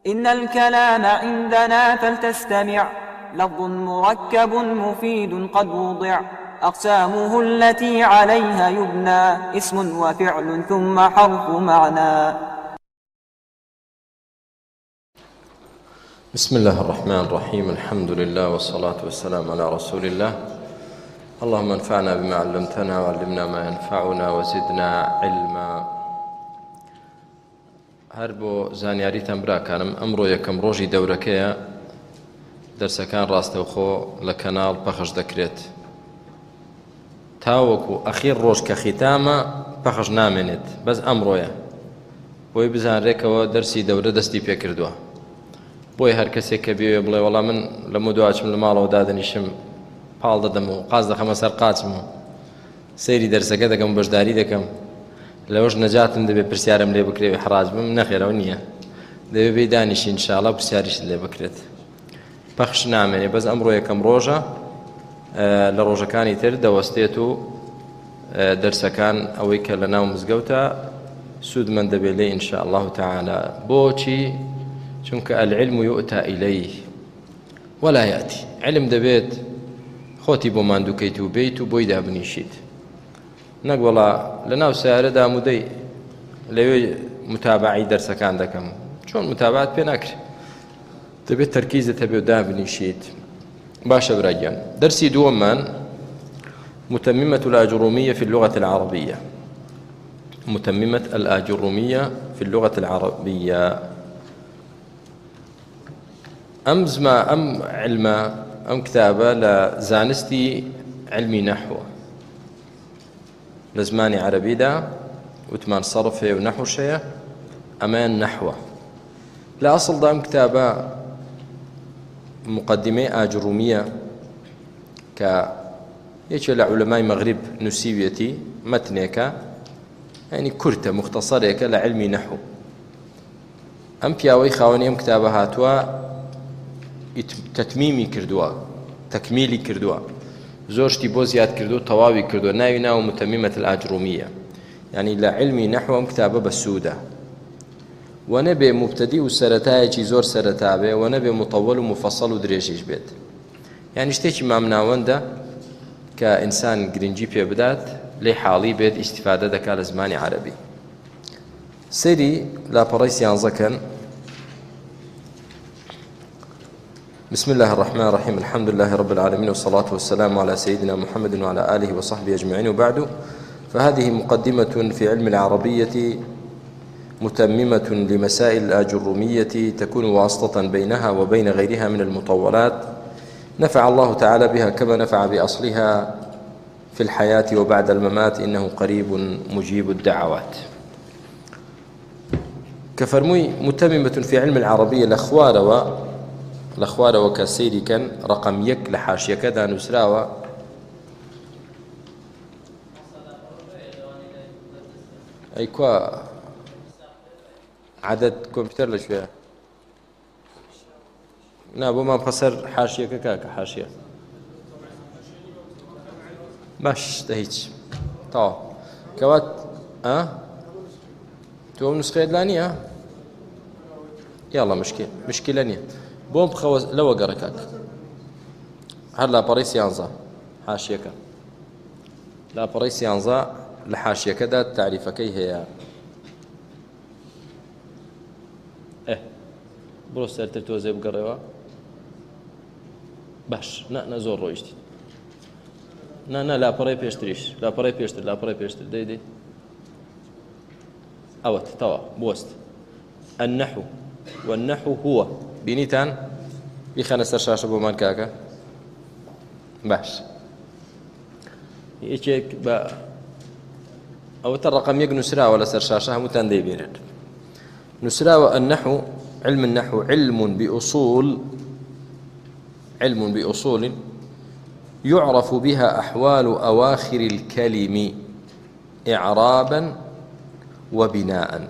إن الكلام عندنا فلتستمع، لفظ مركب مفيد قد وضع، أقسامه التي عليها يبنى، اسم وفعل ثم حرف معنى. بسم الله الرحمن الرحيم. الحمد لله والصلاة والسلام على رسول الله. اللهم انفعنا بما علمتنا وعلمنا ما ينفعنا وزدنا علما. هەر بۆ زانیاریتان براکانم، ئەمڕۆ یەکەم ڕۆژی دەورەکەیە، دەرسەکان ڕاستەوخۆ لە کەناڵ پەخش دەکرێت. تاوەکو ئەخیر ڕۆژ کە خیتامە پەخش نامێنێت، بەس ئەمڕۆیە بۆی بزانرێکەوە دەرسی دەورە دەستی پێکردووە. بۆی هەر کەسێک کە بێوێ بڵێ وەڵام من لەمە دواچم لە ماڵەوە دادەنیشم، پاڵ دەدەم و قاز دەخەمە سەر قاچم و سەیری دەرسەکە دەکەم و بەشداری دەکەم، لەوەش نەجاتم دەبێت پرسیارم لێ بکرێ حراج بم، نەخێرەوە نییە، دەبێت بێ دانیشی ئینشاءڵڵا پرسیاریشت لێ بکرێت. پەخش نامێنێ، بەس ئەمڕۆ یەکەم ڕۆژە، لە ڕۆژەکانی تر دەوەستێت و دەرسەکان ئەوەی کە لە ناو مزگەوتە سوودمەند دەبێت لێ ئینشاءالله تعالى. بۆچی؟ چونکە العلم يؤتى إليه ولا يأتي. علم دەبێت خۆتی بۆ ماندووکەیت و بێیت و بۆی دابنیشیت، نەک وەڵا لە ناو سیارەدا مودەی لەوێ متابعی دەرسەکان دەکەم، چۆن متابعات پێ ناکرێت، دەبێت تەرکیزت هەبێ و دابنیشیت. باشە براگیان، دەرسی دووەممان متممة الآجرومية في اللغة العربية. متممة الآجرومية في اللغة العربية. أم علم كتابة لزانستي علمي نحو لزماني عربي دا وثمان صرفه ونحو شيء أمان نحوه. لا أصل دا كتابة مقدمة آجرومية يجي لعلماء مغرب نسيبيتي متنيك يعني كرتة مختصرة لعلمي نحو. أم بياوي خاوني كتابة هاتوا تتميمي كردوا، تكميلي كردوا، زوجتي بۆ زیاد کردو، تەواوی کردو، ناوی ناو متممة الآجرومية، يعني لعلمي نحو كتابة بسودة، ونبي مبتدئ وسرتايجي زور سرتابه، ونبي مطول ومفصل ودريجيش بيت. يعني شتيكي ما مناونده كإنسان جرينجي بيه بدات لي حالي بيت استفادة دكا لزماني عربي. سيري لا بريس يانزكن. بسم الله الرحمن الرحيم. الحمد لله رب العالمين، والصلاة والسلام على سيدنا محمد وعلى آله وصحبه أجمعين، وبعد، فهذه مقدمة في علم العربية متممة لمسائل الآجرومية تكون واسطة بينها وبين غيرها من المطولات، نفع الله تعالى بها كما نفع بأصلها في الحياة وبعد الممات، إنه قريب مجيب الدعوات. كفرموي متممة في علم العربية الأخوار وكسيري كان رقم يك لحاشية كذا نسراوة. أي كوا عدد كمبيوتر لشوية نابو ما بخسر حاشية كاكا حاشية باش تهيج طاو كوات تو نسخة لانية يلا مشكلة نية بۆم بخەوە لەوە گەڕێکاک هەر لاپەڕەی سیانزە حاشیەکە، لاپەڕەی سیانزە لە حاشیەکەدا تعریفەکەی هەیە. بڕۆ سەرتر تۆزێ بگەڕێەوە. باش نە زۆر ڕۆیشتی نە لاپەڕەی پێشتریش، لاپەڕەی پێشتر دەیدەیت ئەوەت تەوا بوەست. النحو والنحو هو بینیتان بیخەنە سەر شاشە بۆمان کاکە. باش یەکێک بە ئەوەتە ڕقم یەک نووسراوە لەسەر شاشە هەمووتان دەیبینێت. نووسراوە النحو، علم النحو علم بأصول يعرف بها أحوال أواخر الكلم إعرابا وبناء.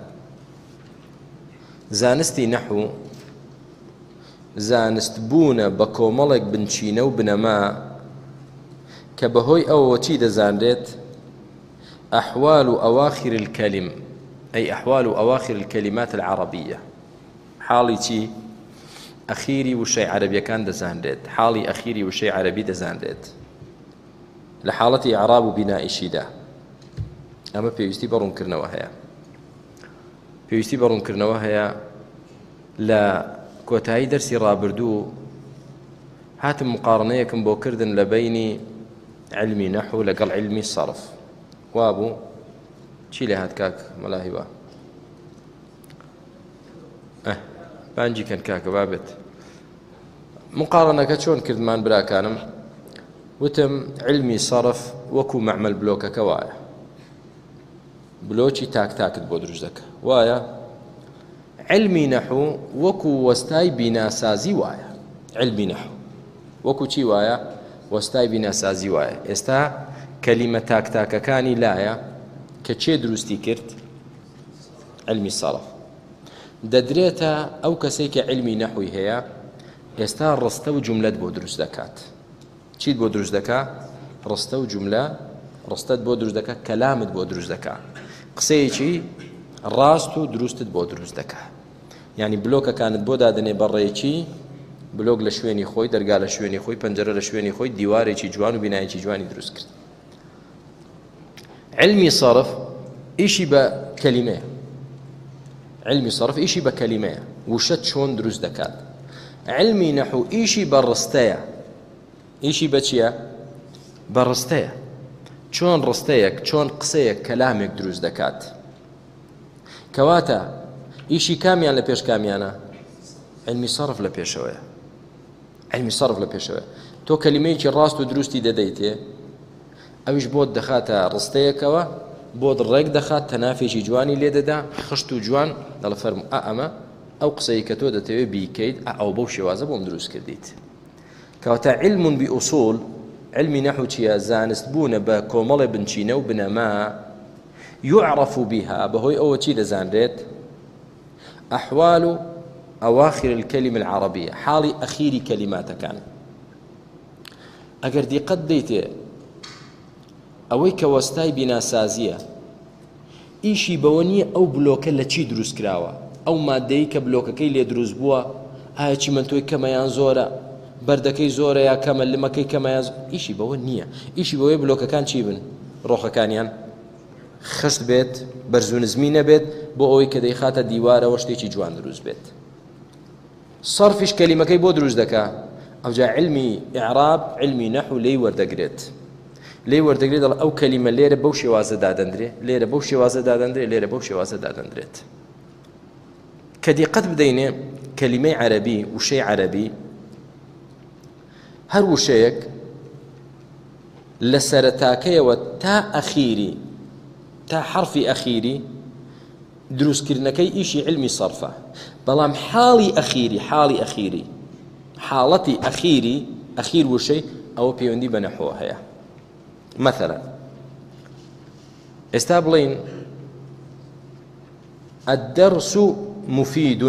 زانستي نحو زانست بوونە بە کۆمەڵێک بنچینە و بنەما کە بەهۆی ئەوەوە چی دەزانرێت؟ أحوال أواخر الكلم، أي أحوال أواخر الكلمات العربية، حاڵی چی ئەخیری وشەی عەرەبیەکان دەزانرێت حاڵی ئەخیری وشەی عەرەبی دەزانرێت لە حاڵەتی ئیعراب و بینائیشیدا ئەمە پێویستی بە ڕوونکردنەوە هەیە پێویستی بە ڕوونکردنەوە هەیە لە کۆتایی دەرسی ڕابردوو هاتم مقارنەیەکم بۆ کردن لە بینی علمی نەحو لەگەڵ علمی سەرف وابوو چی لێ هات کاک مەلاهیبە بانجی کەن کاکە بابێت مقارنەکە چۆن کردمان براکانم وتم علمی سەرف وەکو مەعمەل بلۆکەکە وایە بلۆکی تاک تاکت بۆ دروست دەکە وایە علمی نەحو وەکو وەستای بیناسازی وایە علمی نەحو وەکو چی وایە وەستای بیناسازی وایە ئێستا کەلیمە تاک تاکەکانی لایە کە چێ دروستی کرد علمی سەرف دەدرێتە ئەو کەسێک کە علمی نەحوی هەیە ئێستا ڕستە و جوملەت بۆ دروست دەکات چیت بۆ دروست دەکات ڕستە و جوملە ڕستەت بۆ دروست دەکات کەلامت بۆ دروست دەکات قسەیەکی ڕاست و دروستت بۆ دروست دەکات یعنی بلۆکەکانت بۆ دادنێ بەڕێکی بلۆک لە شوێنی خۆی دەرگا لە شوێنی خۆی پەنجەرە لە شوێنی خۆی دیوارێکی جوان و بینایەکی جوانی دروست کرد علمی سەرف ئیشی بە کەلیمەیە علمی سەرف ئیشی بە کەلیمەیە وشەت چۆن دروست دەکات علمی نەحو ئیشی بە ڕستەیە ئیشی بە چییە بە ڕستەیە چۆن ڕستەیەک چۆن قسەیەک کەلامێک دروست دەکات کەواتە ئیشی کامیان لە پێش کامیانە علمی سەرف لە پێشەوەیە علمی سەرف لە پێشەوەیە تۆ کەلیمەیەکی ڕاست و دروستی دەدەیتێ ئەویش بۆت دەخاتە ڕستەیەکەوە بۆت ڕێک دەخات تەنافێکی جوانی لێ دەدا خشت و جوان دەڵە فەرمو ئەمە ئەو قسەی کە تۆ دەتەوێت بیکەیت ئەو بەو شێوازە بۆم دروست کردیت کەواتە علم بئوصول علمی نەحو چیە زانست بوونە بە کۆمەڵێ بنچینە و بنەما يعرف بها بەهۆی ئەوە چی دەزانرێت ئەحوال أواخر الكلمة العربية حالي أخيري كلمات كان أجر دي قد ديتي أويك وستاي بنا سازية إيشي بونية أو بلوكة لتشي دروس كراوة أو ما ديك بلوكة كي لي دروس بوا هاي چي من توي كما ينزورا بردكي زورا يا كما لما كي كما ينزورا إيشي بونية إيشي بوي بلوكة كان چي بن روخة كان ين خشت بيت برزون زمينة بيت بو أوي كده خاطة ديوارة وشتيشي جوان دروس بيت صرفش كلمة كي بو دروس دكا أو جاء علمي إعراب علمي نحو لي وردقريت لي وردقريت أو كلمة ليرة بوشي وازة دادندري ليرة بوشي وازة دادندري ليرة بوشي وازة دادندريت كدي قد بدينا كلمة عربي وشي عربي هر وشيك لسرتاكي وتا أخيري تا حرفي أخيري دروس كرنكي إيشي علمي صرفة بلام حالي أخيري حالتي أخيري أخير وشي أو بيوندي بنحوها هي مثلا استابلين الدرس مفيد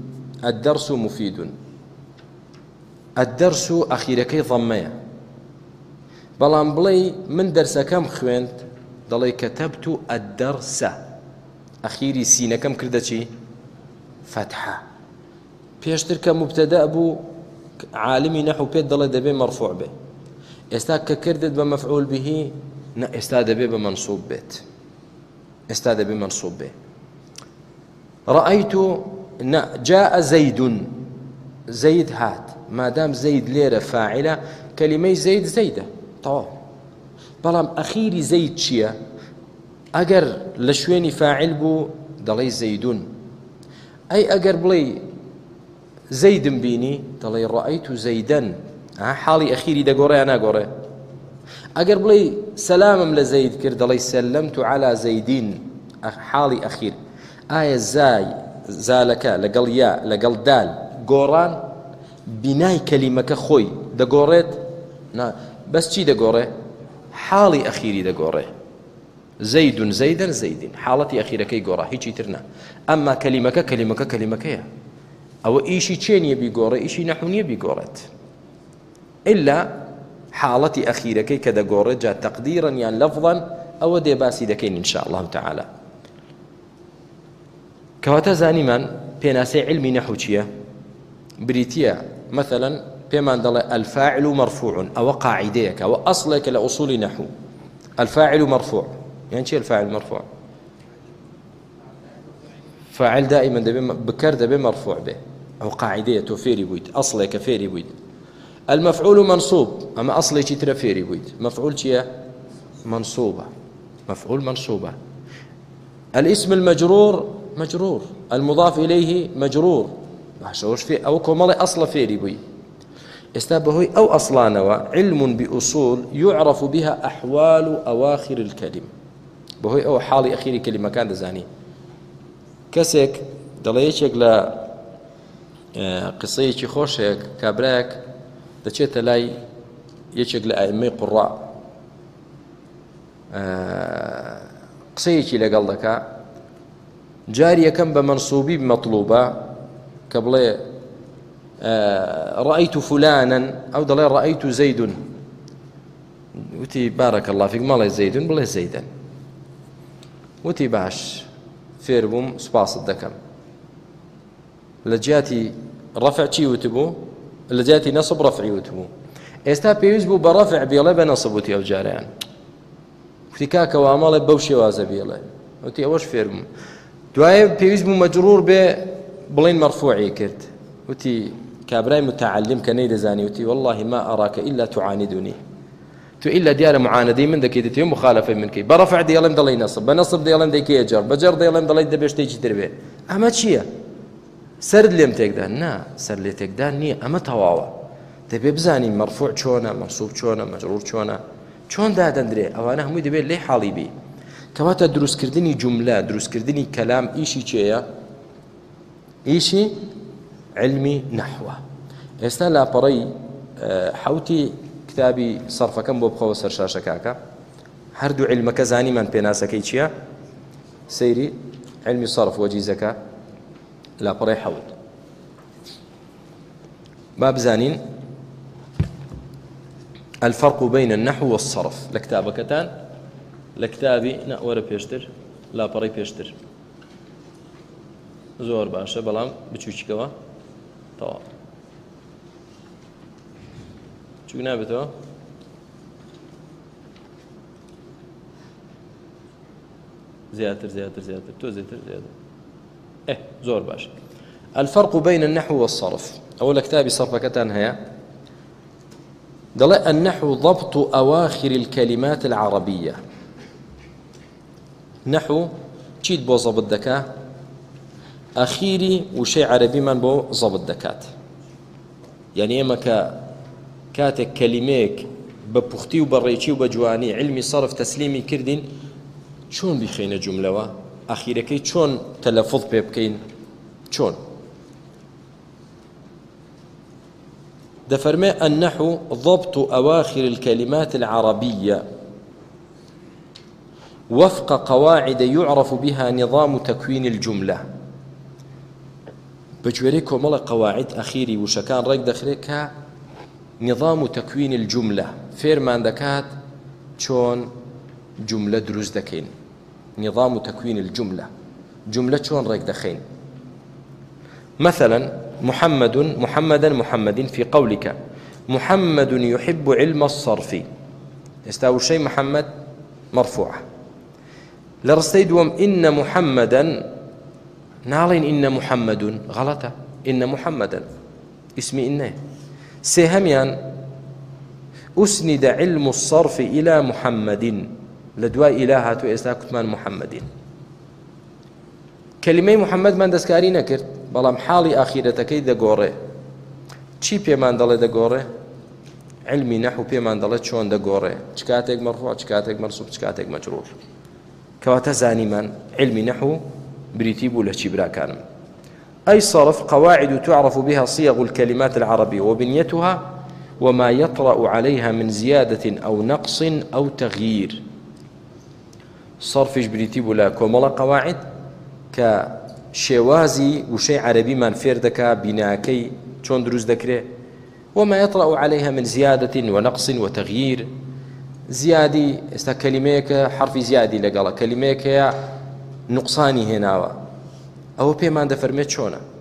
الدرس أخيركي ضمية بلام بلي من درس كم خوينت ضلي كتبت الدرس أخيري سينا كم كردتي فتحة بيشتر كمبتدأ بو عالمي نحو بيت ضل دبي مرفوع به استاد كردت بمفعول به استاد به بمنصوب بيت استاد بمنصوب به رأيت جاء زيد هات ما دام زيد ليرة فاعلة كلمة زيد زيدة طبعا بلام أخيري زيد شيا أجر لشويني فاعل بو ضلي زيدون أي أجر بلي زيد بيني ضلي رأيت زيدا حالي أخيري دا قوري أنا قوري أجر بلي سلام لزيد كر ضلي سلمت على زيدين حالي أخير آية زالك لقل يا لقل دال قوران بناي كلمة خوي دا قوريت بس چي دا قوري حالي أخيري دا قوري زيد زيدا زيدين حالتي أخيرة كي قورا هيجي ترنا أما كلمة أو إيشي تشين يبي قورا إيشي نحون يبي قورت إلا حالتي أخيرة كي كذا قورت جاء تقديرا يعني لفظا أو دي باسي دكين إن شاء الله تعالى كواتا زاني من پێناسەی علمی نەحو چییە؟ بریتیە مثلا پێمان دەڵێ الفاعل مرفوع ئەوە قاعدەیەکە ئەوە ئەسڵێکە لە ئوسولی نەحو الفاعل مرفوع يعني چی الفاعل مرفوع؟ فاعل دائما بكر دبي مرفوع به أو قاعدية توفيري بويد أصله كفيري بويد المفعول منصوب أما أصله شي ترفيري بويد مفعول شي منصوبة مفعول منصوبة الاسم المجرور مجرور المضاف إليه مجرور وش في أو كمال أصل فيري بويد استابهوي أو أصلان علم بأصول يعرف بها أحوال أواخر الكلمة بهوي أو حال أخير كلمة كان دزاني کەسێک دەڵێ یەکێک لە قسەیەکی خۆشێک کابراەک دەچێتە لای یەکێک لە ئائیمەی قوڕا قسەیەکی لەگەڵ دەکا جاری یەکەم بە منسوبی مەطلوبە کە بڵێ رأيت فلانا ئەو دەڵێ رأيت زەید وتی بارەکە الله فیک مەڵێ زەیدون بڵێ زەیدەن وتی باش فێر بووم سوپاست دەکەم لە جیاتی ڕەفع چی وتبوو لە جیاتی نەسب ڕەفعی وتبوو ئێستا پێویست بوو بە ڕەفع بێڵێ بە نەسب وتی ئەو جاریان وتی کاکەوە ئەماڵێ بەو شێوازە بێڵێ وتی ئەوەش فێر بووم دوایە پێویست بوو مەجروور بێ بڵێن مەرفوعی کرد وتی کابرای متعلم کە نەیدەزانی وتی والله ما أراك إلا تعاندني تو إلا ديال معاندي من ذاك يدتي مخالفة من كي برفع ديالهم ضلي نصب بنصب ديالهم ذيك يجر بجر ديالهم ضلي دبش تيجي تربيه أما تشيا سرد ليم تقدر نا سرد لي تقدر ني أما تواوا تبي بزاني مرفوع شونا منصوب شونا مجرور شون ده دندري أو أنا هم يدبي ليه حالي بي كواتا دروس كردني جملة دروس كردني كلام إيشي تشيا إيشي علمي نحوه استلا بري حوتي كتابي صرف كم بوبخو سرشاشة كاكا هردو علمك زاني من بيناسكي چيا سيري علمي صرف وجيزك لا بري حوت باب زانين الفرق بين النحو والصرف لكتابكتان لكتابي نأور بيشتر لا بري بيشتر زور باشا بلام بچوچكوا طوال شو نابتو زيادة تو زيادة زور باش الفرق بين النحو والصرف أول كتابي صرف كتان هيا دلاء النحو ضبط أواخر الكلمات العربية نحو تشيد بو ضبط دكا أخيري وشي عربي من بو ضبط دكات يعني إما كاتك كلميك ببختي وبريتي وبجواني علمي صرف تسليمي كردين شون بخينا جملة أخيركي شون تلفظ بيبكين شون دفرمي النحو ضبط أواخر الكلمات العربية وفق قواعد يعرف بها نظام تكوين الجملة بجوريكو ملا قواعد أخيري وشكان ريك دخلك نظام تكوين الجملة فيرمان دكات شون جملة دروز دكين نظام تكوين الجملة جملة شون ريك دخين مثلا محمد في قولك محمد يحب علم الصرف يستوي شيء محمد مرفوع لرستيدوم إن محمدا نالين إن محمد غلطة إن محمدا اسمي إنه سهميان أسند علم الصرف إلى محمد لدواء إلهة إسلاكتمان محمد كلمة محمد من دسكاري نكرت بلام حالي آخرتكي دقوري چی پێمان دەڵێ دەگۆڕێ علمی نەحو پێمان دەڵێ چۆن دەگۆڕێ چ کاتێک مەرفوع چ کاتێک مەنسوب چ کاتێک مەجرور کەواتە زانیمان علمی نەحو بریتی بوو لە چی براکانم أي صرف قواعد تعرف بها صيغ الكلمات العربية وبنيتها وما يطرأ عليها من زيادة أو نقص أو تغيير صرفش بريتي بولا كوملا قواعد كشوازي وشي عربي من فردك بناكي شون دروز ذكره وما يطرأ عليها من زيادة ونقص وتغيير زيادي استا كلميك حرف زيادي لقال كلميك نقصاني هنا أو بيمان دفرميت شونا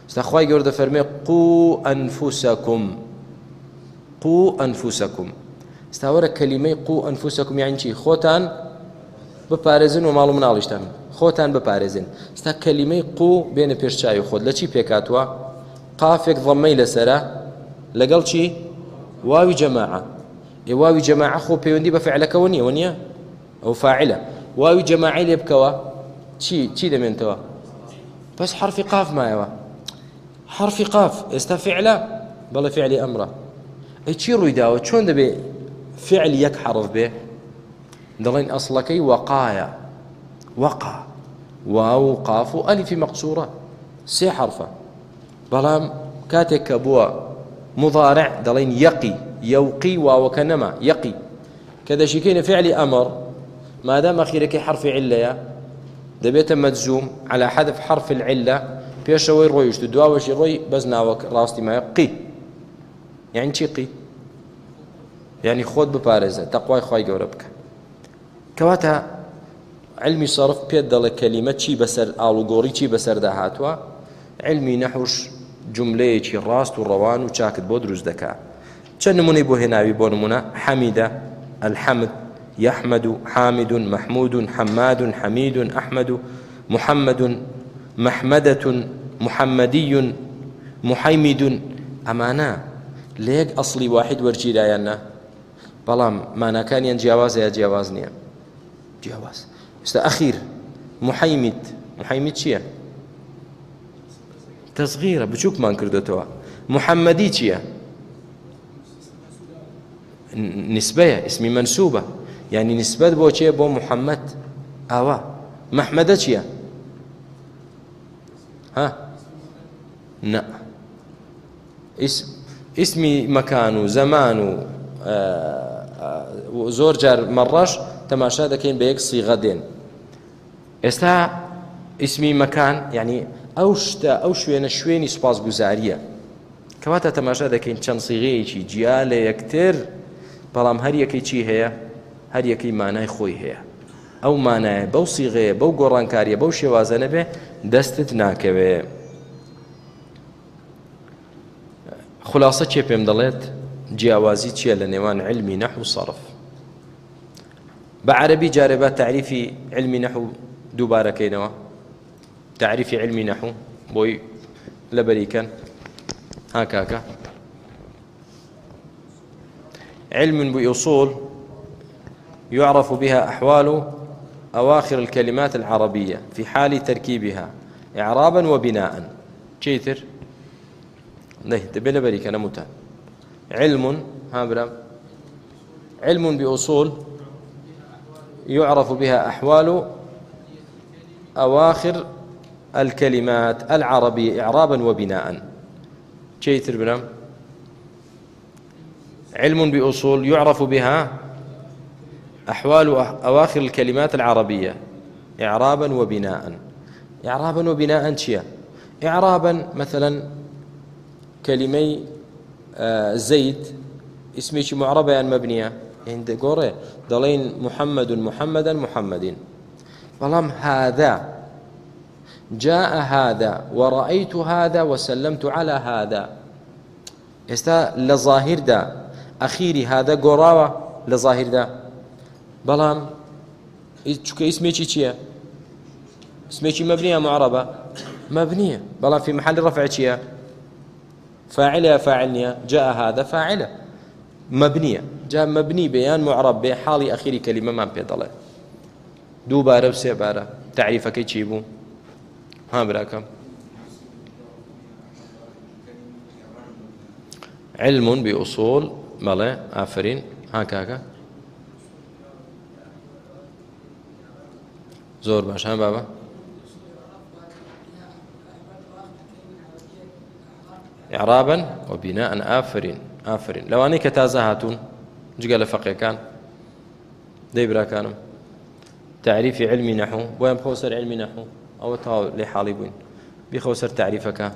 استخواي جورد فرمي قو أنفسكم قو أنفسكم استاورە کەلیمەی قو ئەنفوسەکم یان چی خۆتان بپارێزن و ماڵ و مناڵیشتان خۆتان بپارێزن ستا کەلیمەی قو بێنە پێش چاوی خۆت لە چی پێکاتوە قافێک ضەممەی لەسەرە لەگەڵ چی واوی جەماعە واوی جەماعە خۆ پەیوەندی بە فعلەکەەوە نییە وە نییە ئەو فاعلە واوی جەماعی لێ بکەوە چی دەمێنتەوە بەس حرفی قاف مایەوە حرفی قاف ئێستا فعلە بەڵێ فعلی ئەمرە ئەی چی ڕووی داوە چۆن دەبێ فعل یەک حرف بێ دەڵێن ئەسڵەکەی وەقایە وەقا واو و قاف و ئەلیفی مەقسوورە سێ حرفە بەڵام کاتێک کە بووە مضارع دەڵێن یەقی يوقي واوك نما يقي كذا شيكين فعل أمر ما دام أخيرك حرف علة دبيت مجزوم على حذف حرف العلة بيشوي رويش تدواوش روي بزناوك راستي ما يقي يعني شيقي يعني خود ببارزة تقوى خواي قوربك كواتا علمي صرف بيدل كلمة شي بسر آلوغوري شي بسر داهاتوا علمي نحوش جملة شي راست والروان وشاكت بودروز دكا چند نمونه بو هناوي بو نمونه حميدة الحمد يحمد حامد محمود حماد حميد أحمد محمد محمدة محمدي محيمد أمانا ليك أصلي واحد ورجي لايانا بلام مانا كان ينجاواز يا جواز نيا جواز أخير محيمد شيا تصغيرة بشوك ما انكردتوا محمدي شيا نسبة اسمي منسوبة يعني نسبة بو چه بو محمد آوا محمد چيا ها نا اسمي مكان زمان زور جار مرش تماشا دكين بيك صيغة دين استا اسمي مكان يعني او شويني سپاس گزارية كواتا تماشا دكين چند صيغة چي جيال يكتر بەڵام هەر یەکەی چی هەیە هەر یەکەی مانای خۆی هەیە ئەو مانایە بەو سیغەیە بەو گۆڕانکاریە بەو شێوازە نەبێ دەستت ناکەوێ خلاصە چێ پێم دەڵێت جیاوازی چییە لە نێوان علمی نەحو و سەرف بە عەرەبی جارێ بە تعریفی علمی نەحو دووبارەکەینەوە تعریفی علمی نەحو بۆی لەبەریکەن ها کاکە علم بأصول يعرف بها أحوال أواخر الكلمات العربية في حال تركيبها إعرابا وبناء شيتر نه تبين بريك أنا متى علم هابرام علم بأصول يعرف بها أحوال أواخر الكلمات العربية إعرابا وبناء شيتر برام علم بأصول يعرف بها أحوال أواخر الكلمات العربية إعرابا وبناء إعرابا وبناء شيء إعرابا مثلا كلمي زيد اسمي شي معربة يعني مبنية عند قوري ضلين محمد محمدا محمدين ظلم هذا جاء هذا ورأيت هذا وسلمت على هذا استا لظاهر دا أخيري هذا قراوة لظاهر دا بلام اسمي چيا اسمي مبنية معربة مبنية بلام في محل رفع چيا فاعلة فاعلنيا جاء هذا فاعلة مبنية جاء مبني بيان معرب بحالي أخيري كلمة ما بيضله دو بارة وسي بارة تعريفك يجيبو ها براكم علم بأصول ماله آفرين هاكاكا زور باش ها بابا إعرابا وبناء آفرين لو أني كتازهاتون جقال فقه كان ديبرا كانوا تعريف علمي نحو بوين بخوسر علمي نحو أو تاو لحالي بوين بخوسر تعريفك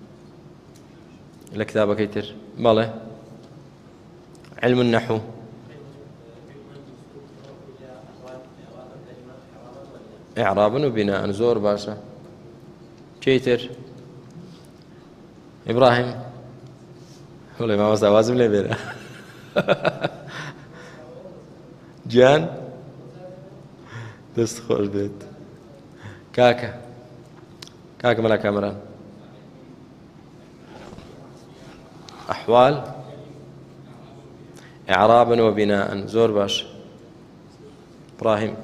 لكتابك يتر ماله علم النحو إعرابا وبناء زور باشا كيتر ئیبراهیم وڵێ مامۆستا وازم لێ بێرە گیان دەست خۆش بێت کاکە مەلا کامەران ئەحوال إعرابا وبناء زور باش إبراهيم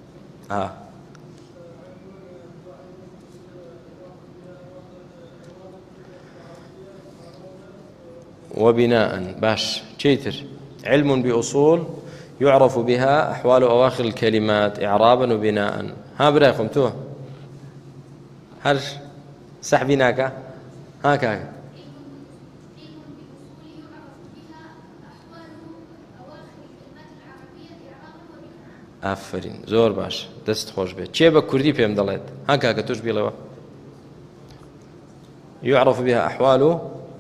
وبناء باش تشيتر علم بأصول يعرف بها أحوال أواخر الكلمات إعرابا وبناء ها برايكم تو هرش سحبيناك هاكا ئافرین زۆر باش دەست خۆش بێت چێ بە کوردی پێم دەڵێت ها کاکە توش بیڵەوە يعرف بها أحوال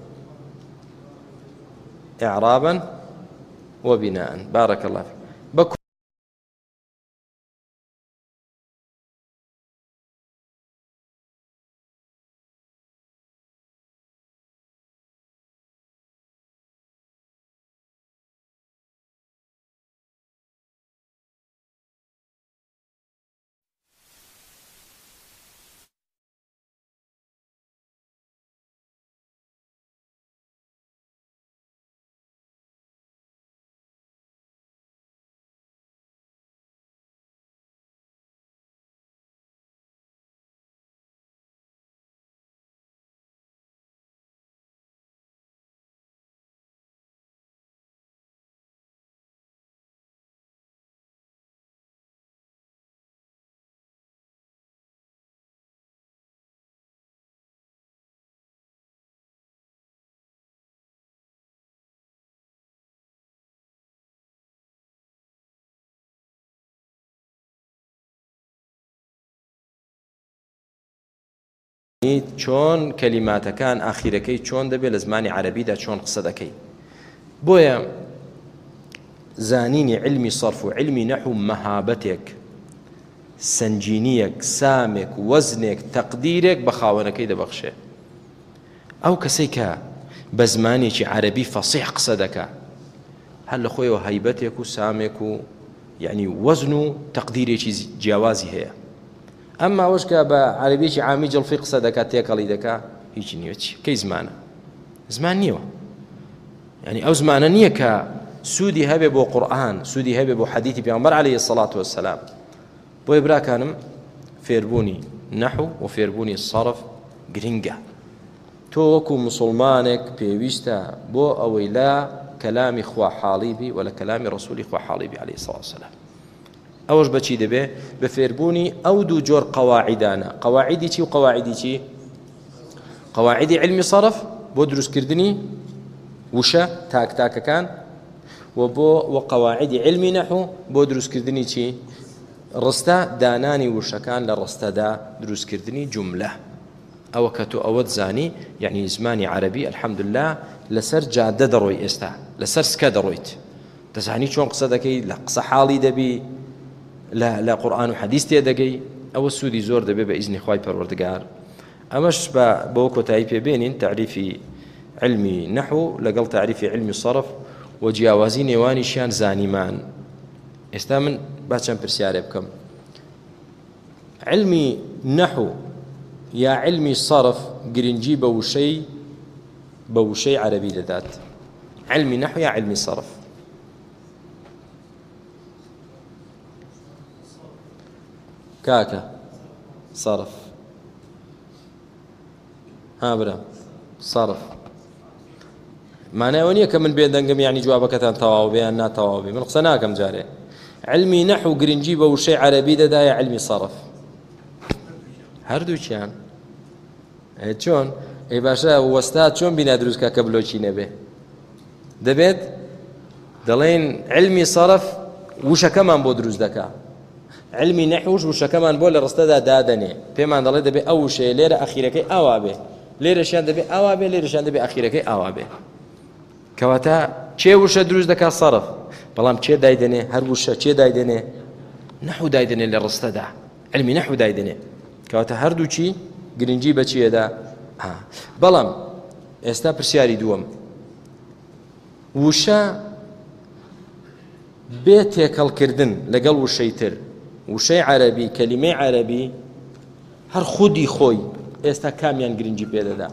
إعرابا وبناء بارك الله فيك چۆن کەلیماتەکان ئاخیرەکەی چۆن دەبێت لە زمانی عەرەبیدا چۆن قسە دەکەی بۆیە زانینی علمی صرف و علمی نەحو مەهابەتێک سنجینیەک سامێک وەزنێک تەقدیرێک بە خاوەنەکەی دەبەخشێ ئەو کەسەی کە بە زمانێکی عەرەبی فەسیح قسە دەکا هەر لە خۆیەوە هەیبەتێک و سامێک و یعنی وەزن و تەقدیرێکی جیاوازی هەیە ئەمما ئەوەش کە بە عەرەبیەکی عامی جڵفی قسە دەکات تێکەڵی دەکا هیچی نییە چی کەی زمانە زمان نییەوە یعنی ئەو زمانە نییە کە سوودی هەبێ بۆ قورئان سوودی هەبێ بۆ حەدیثی پێغەمبەر عەلەیهی السەڵات وەسەلام بۆیە براکانم فێربوونی نەحو و فێربوونی سەرف گرنگە تۆ وەکو موسڵمانێک پێویستە بۆ ئەوەی لا کەلامی خوا حاڵی بی و لە کەلامی ڕەسوولی خوا حاڵی بی عەلەیهی السەڵات وەسەلام ئەوەش بەچی دەبێ بە فێربوونی ئەو دوو جۆر قەواعیدانە قەواعیدی چی و قەواعیدی چی قەواعیدی علمی سەرف بۆ دروستکردنی وشە تاکتاکەکان و قەواعیدی علمی نەحو بۆ دروستکردنی چی ڕستە دانانی وشەکان لە ڕستەدا دروستکردنی جوملە ئەوە کە تۆ ئەوەت زانی یعنی زمانی عەرەبی الحەمدولله لەسەر جادە دەڕۆی ئێستا لەسەر سکە دەڕۆیت دەزانی چۆن قسە دەکەی لە قسە حاڵی دەبی لە قورئان و حەدیث تێدەگەی ئەوە سوودی زۆر دەبێت بە ئیزنی خوای پەروەردگار ئەمەش بۆ کۆتایی پێبێنین تعریفی علمی نەحو لەگەڵ تعریفی علمی سەرف و جیاوازی نێوانیشیان زانیمان ئێستا من با چەند پرسیارێ بکەم علمی نەحو یا علمی سەرف گرنگی بە وشەی عەرەبی دەدات علمی نەحو یا علمی سەرف کاکە صرف ها برا صرف معناه ونیە کە من بێدەنگم یعنی جوابەکەتان تەواو بێ یان ناتەواو بێ من قسە ناکەم جارێ علمی نەحو گرنگی بە وشەی عەرەبی دەدایە علمی صرف هەردووچیان چۆن ئەی باشە وەستاد چۆن بینا دروستکە کە بلۆچی نەبێ دەبێت دەڵێن علمی صرف وشەکەمان بۆ دروست دەکا علمی نەحوش وشەکەمان بۆ لە ڕستەدا دادەنێ پێمان دەڵێ دەبێ ئەو وشەیە لێرە ئەخیرەکەی ئاوا بێ لێرەشیان دەبێ ئاوا بێ لێرەشیان دەبێ ئەخیرەکەی ئاوا بێ کەواتە چێ وشە دروست دەکا سەرف بەڵام چێ دایدەنێ هەر وشە چێ دایدەنێ نەحو دایدەنێ لە ڕستەدا علمی نەحو دایدەنێ کەواتە هەردووچی گرنگی بە چیەدا بەڵام ئێستا پرسیاری دووەم وشە بێ تێکەڵکردن لەگەڵ وشەی تر وشەی عەرەبی کەلیمەی عەرەبی هەر خودی خۆی ئێستا کامیان گرنگی پێدەدا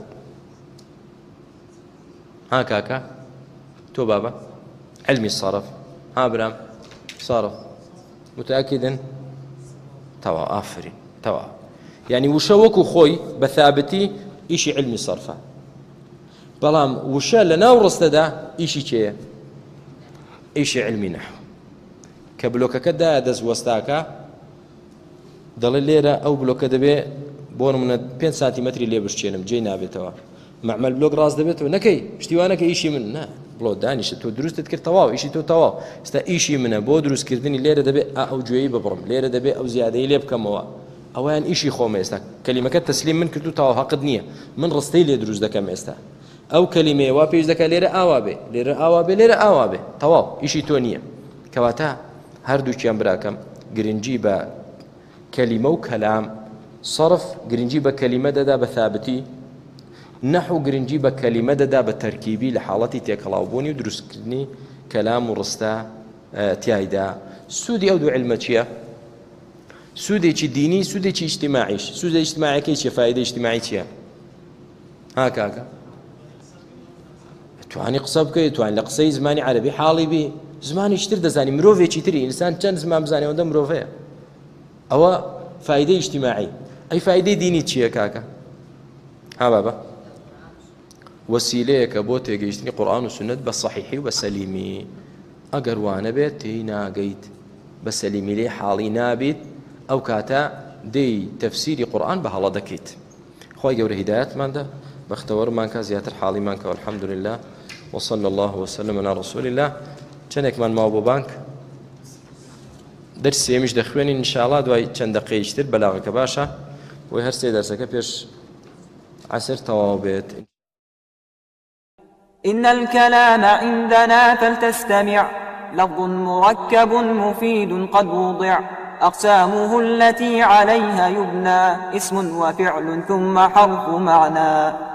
ها کاکە تۆ بابە علمی صرف ها برام صرف متأكدا تەوا ئافرین تەوا يعني وشە وەکو خۆی بە ثابتی ئیشی علمی صرفە بەڵام وشە لە ناو ڕستەدا ئیشی چێیە ئیشی علمی نەحو کە بلۆکەکەتدایە دەست وەستاکە دەڵێ لێرە ئەو بلۆکە دەبێ بۆ نمونە 5 سانتیمەتری لێ بشکێنم جێی نابێتەوە مەعمەل بلۆک ڕاست دەبێتەوە نەکەی شتیوانەکە ئیشی من نا بڵۆ دانیشە تۆ دروستت کرد تەواو ئیشی تۆ تەواو ئێستا ئیشی منە بۆ دروستکردنی لێرە دەبێت ئەو گوێیی ببڕم لێرە دەبێت ئەو زیادەی لێ بکەمەوە ئەویان ئیشی خۆمە ئێستا کەلیمەکە تەسلیم من کرد و تەواو حەقت نییە من ڕستەی لێ دروست دەکەم ئێستا ئەو کەلیمەیە وا پێویست دەکات لێرە ئاوا بێ لێرە ئاوا بێ لێرە ئاوا بێ تەواو ئیشی تۆ نییە کەواتە هەردووکیان براکەم گرنگی بە کەلیمە و کەلام صرف گرنگی بە کەلیمە دەدا بە ثابتی نەحو گرنگی بە کەلیمە دەدا بە تەرکیبی لە حاڵەتی تێکەڵاوبوونی و دروستکردنی کەلام و ڕستە تیایدا سوودی ئەو دوو علمە چییە سوودێکی دینی سوودێکی ئیجتیماعیش سوودی ئیجتیماعیەکەی چیە فایدەی ئیجتیماعی چییە ها کاکە توانی قسە بکەیت توانی لە قسەی زمانی عەرەبی حاڵی بی زمانیش تر دەزانی مرۆڤێکی تری ئینسان چەند زمان بزانێ ئەوەندە مرۆڤەیە ئەوە فایدەی ئیجتیماعی ئەی فایدەی دینی چییە کاکە ها بابە وەسیلەیەکە بۆ تێگەیشتنی قورئان و سونەت بە سەحیحی و بە سەلیمی ئەگەر وانە بێت تێی ناگەیت بە سەلیمی لێ حاڵی نابیت ئەو کاتە دەی تەفسیری قورئان بە هەڵە دەکەیت خۆی گەورە هیدایەتماندا بەختەوەرمان کە زیاتر حاڵیمان کە الحەمدولله وصلى الله وسلم على رسول الله چەندێکمان ماوە بۆ بانک دەرسی ئێمیش دەخوێنین ئینشاءڵڵا دوای چەند دەقەیەکی تر بەلاغەکە باشە بۆی هەر سێ دەرسەکە پێش عەسر تەواو بێت إن الكلام عندنا فلتستمع لفظ مركب مفيد قد وضع أقسامه التي عليها يبنى اسم وفعل ثم حرف معنى